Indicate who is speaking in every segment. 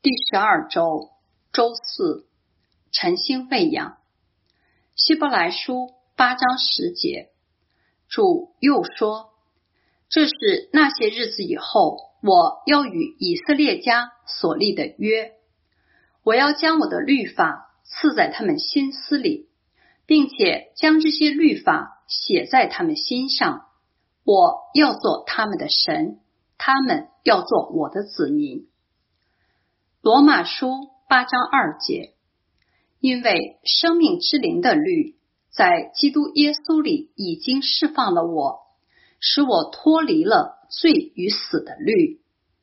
Speaker 1: 第12周周四，晨星喂养。希伯来书8章10节，主又说，这是那些日子以后，我要与以色列家所立的约，我要将我的律法赐在他们心思里，并且将这些律法写在他们心上，我要做他们的神，他们要做我的子民。罗马书8章2节，因为生命之灵的律在基督耶稣里已经释放了我，使我脱离了罪与死的律。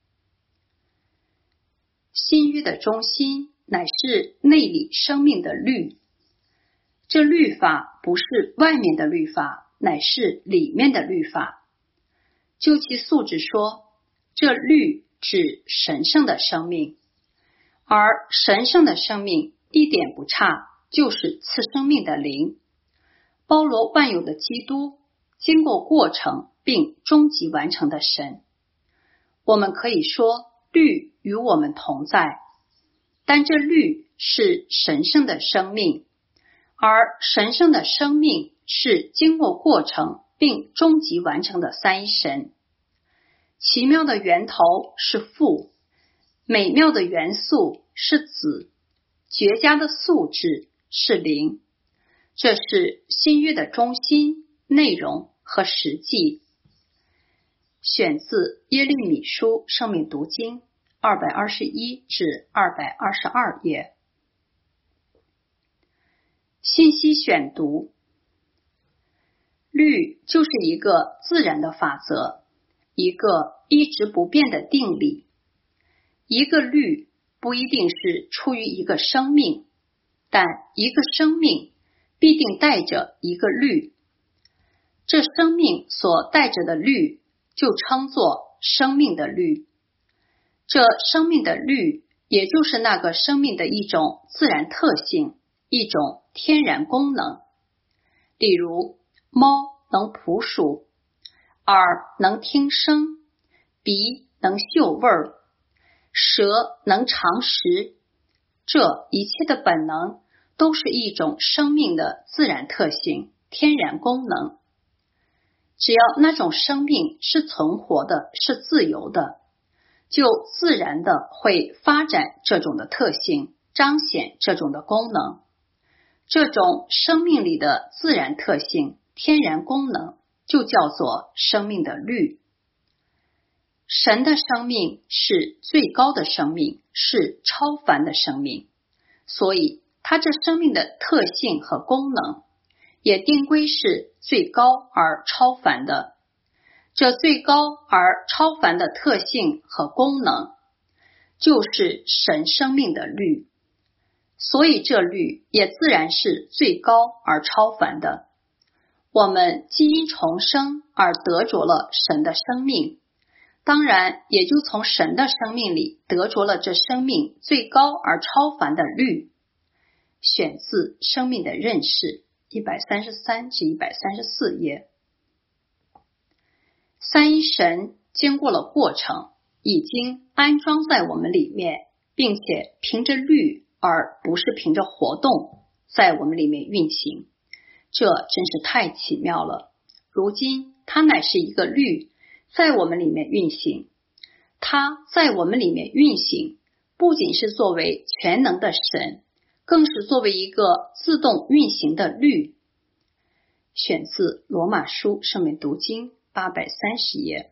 Speaker 1: 新约的中心乃是内里生命的律，这律法不是外面的律法，乃是里面的律法。就其素质说，这律指神圣的生命，而神圣的生命一点不差，就是赐生命的灵，包罗万有的基督，经过过程并终极完成的神。我们可以说律与我们同在，但这律是神圣的生命，而神圣的生命是经过过程并终极完成的三一神。奇妙的源头是父，美妙的元素是子，绝佳的素质是灵。这是新约的中心、内容和实际。选自耶利米书生命读经221至222页。信息选读。律就是一个自然的法则，一个一直不变的定理。一个律不一定是出于一个生命，但一个生命必定带着一个律。这生命所带着的律就称作生命的律。这生命的律也就是那个生命的一种自然特性，一种天然功能。例如，猫能捕鼠，耳能听声，鼻能嗅味儿，舌能尝食，这一切的本能都是一种生命的自然特性，天然功能。只要那种生命是存活的，是自由的，就自然的会发展这种的特性，彰显这种的功能。这种生命里的自然特性，天然功能，就叫做生命的律。神的生命是最高的生命，是超凡的生命，所以他这生命的特性和功能也定规是最高而超凡的。这最高而超凡的特性和功能就是神生命的律，所以这律也自然是最高而超凡的。我们基因重生而得着了神的生命，当然也就从神的生命里得着了这生命最高而超凡的律。选自《生命的认识》133至134页。三一神经过了过程，已经安装在我们里面，并且凭着律而不是凭着活动在我们里面运行，这真是太奇妙了。如今它乃是一个律在我们里面运行，它在我们里面运行，不仅是作为全能的神，更是作为一个自动运行的律。选自罗马书生命读经830页。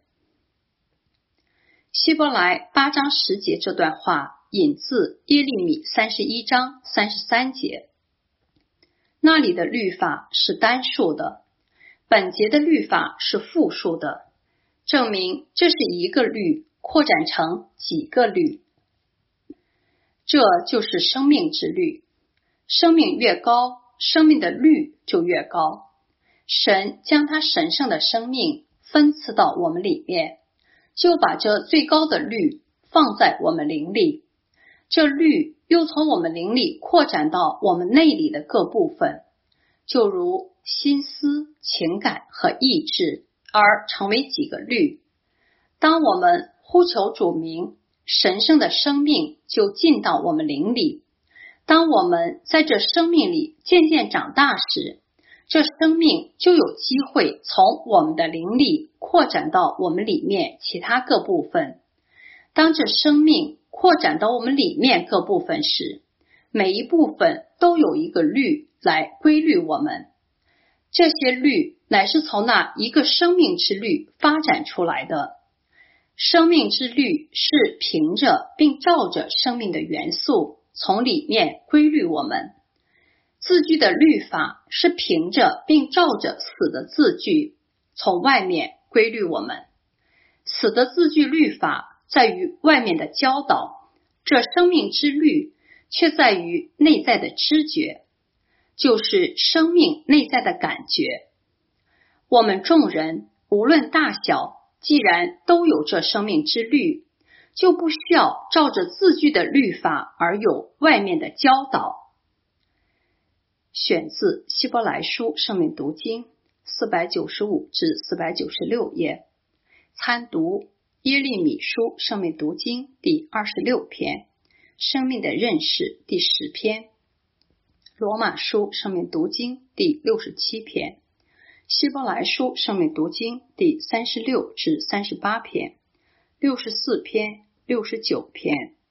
Speaker 1: 希伯来8章10节这段话引自耶利米31章33节。那里的律法是单数的，本节的律法是复数的，证明这是一个律扩展成几个律。这就是生命之律，生命越高，生命的律就越高。神将他神圣的生命分赐到我们里面，就把这最高的律放在我们灵里，这律又从我们灵里扩展到我们内里的各部分，就如心思、情感和意志，而成为几个律。当我们呼求主名， 神圣的生命就进到我们灵里。当我们在这生命里渐渐长大时，这生命就有机会从我们的灵里扩展到我们里面其他各部分。当这生命扩展到我们里面各部分时，每一部分都有一个律来规律我们。这些律乃是从那一个生命之律发展出来的。生命之律是凭着并照着生命的元素从里面规律我们。字句的律法是凭着并照着死的字句从外面规律我们。死的字句律法在于外面的教导，这生命之律却在于内在的知觉，就是生命内在的感觉。我们众人无论大小，既然都有这生命之律，就不需要照着字句的律法而有外面的教导。选自希伯来书生命读经495至496页，参读耶利米书生命读经第26篇，生命的认识第10篇，罗马书生命读经第67篇，希伯来书生命读经第36至38篇，64篇、69篇。